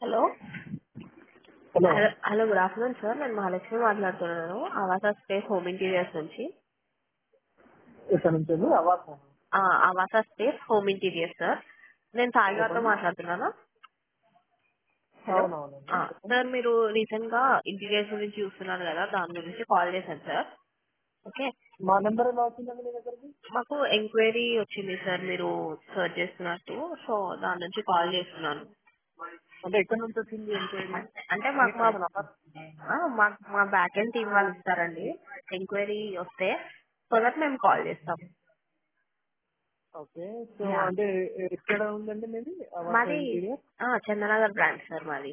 Hello hello. Hello hello good afternoon sir. నేను మహాలక్ష్మి మాట్లాడుతున్నాను ఆవాస space home interiors నుంచి. ఇక్కడ నుంచి అండి Avasa. Avasa space home interiors sir. నేను సాయి గారితో చెప్పండి. మాట్లాడుతున్నాను. హలో అవునవునండి చెప్పండి. సార్, మీరు రీసెంట్ గా ఇంటీరియర్స్ గురించి చూస్తున్నారు కదా, దాని గురించి కాల్ చేశాను సార్. ఓకే, మా నెంబర్ ఎలా వచ్చిందండి మీ దగ్గరికి? మాకు ఎంక్వైరీ వచ్చింది సార్, మీరు సర్చ్ చేస్తున్నట్టు. సో దాని నుంచి కాల్ చేస్తున్నాను. అంటే ఎక్కడి నుంచి వచ్చింది ఎంక్వైరీ? అంటే మీరు అసలు అవాస. మాకు మా బ్యాక్ ఎండ్ టీం వాళ్ళు ఇస్తారండి ఎంక్వైరీ వస్తే, సో దట్ మేము కాల్ చేస్తాం. ఓకే. సో యా, అంటే ఎక్కడ ఉందండి మీది అవాస మాది ఇంటీరియర్? చందనగర్ బ్రాంచ్ సార్ మాది.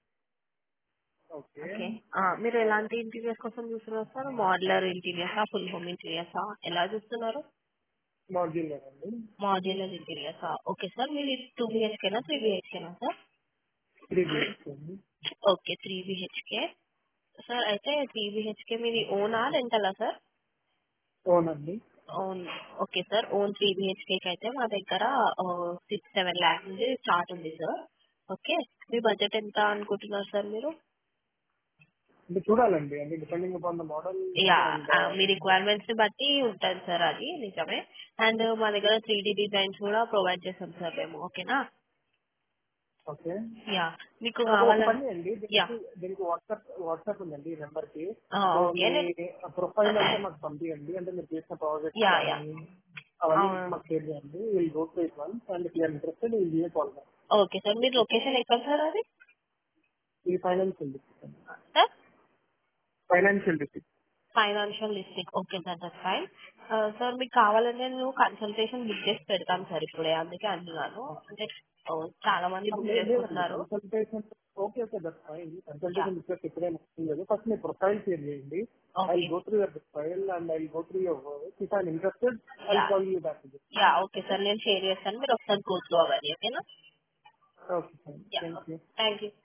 ఓకే. ఓకే, మీరు ఎలాంటి ఇంటీరియర్స్ కోసం చూస్తున్నారు సార్? మోడ్యులర్ ఇంటీరియర్సా, ఫుల్ హోమ్ ఇంటీరియర్సా, ఎలా చూస్తున్నారు? మాడ్యూలర్ అండి. మోడ్యులర్ ఇంటీరియర్సా? ఓకే సార్, మీరు 2 BHKనా 3 BHKనా సార్? 3 BHK అండి. Okay, 3 BHK sir. అయితే 3 BHK మీది ఓనా రెంటలా సార్? ఓన్ అండి. Own. Okay sir, own 3 BHK అయితే మా దగ్గర 6-7 lakhs నుంచి స్టార్ట్ ఉంది సార్. ఓకే, మీ బడ్జెట్ ఎంత అనుకుంటున్నారు సార్ మీరు? అంటే చూడాలండి, అంటే depending upon the model yeah, and. మీ రిక్వైర్మెంట్స్ ని బట్టి ఉంటుంది సార్, అది నిజమే. అండ్ మా దగ్గర 3D డిజైన్స్ కూడా ప్రొవైడ్ చేస్తాం సార్ మేము. ఓకేనా? ఓకే. యా, మీకు ఒక కావాలని. పని అండి, యా, దీనికి వాట్సాప్ ఉందండి ఈ నెంబర్ కి. So okay. మీ ప్రొఫైల్ అంతా మాకు పంపించండి, అంటే మీరు చేసిన ప్రాజెక్ట్స్ యా యా కానీ అవన్నీ మాకు షేర్ చేయండి. Will go to it once and if you're interested will give call back. Okay sir, మీరు లొకేషన్ ఎక్కడ సార్ అది? ఈ financial district. Sir, financial district. Financial district. Okay sir, that fine. Sir, మీకు కావాలంటే నేను కన్సల్టేషన్ బుక్ చేసి పెడతాను sir ఇప్పుడే, అందుకే అంటున్నాను. అంటే చాలా మంది బుక్ లేదండి, చేసుకుంటున్నారు. Consultation. Okay okay, that fine. Yeah, consultation request ఎప్పుడైనా లేదు. ఫస్ట్ మీ ప్రొఫైల్ షేర్ చేయండి. I okay. Will go through your profile and I will go through your work. If I'm interested I yeah will call you back. Yeah okay sir, నేను share చేస్తాను, మీరు ఒకసారి go through అవ్వాలి. ఓకేనా? Okay fine, yeah, thank you. Thank you.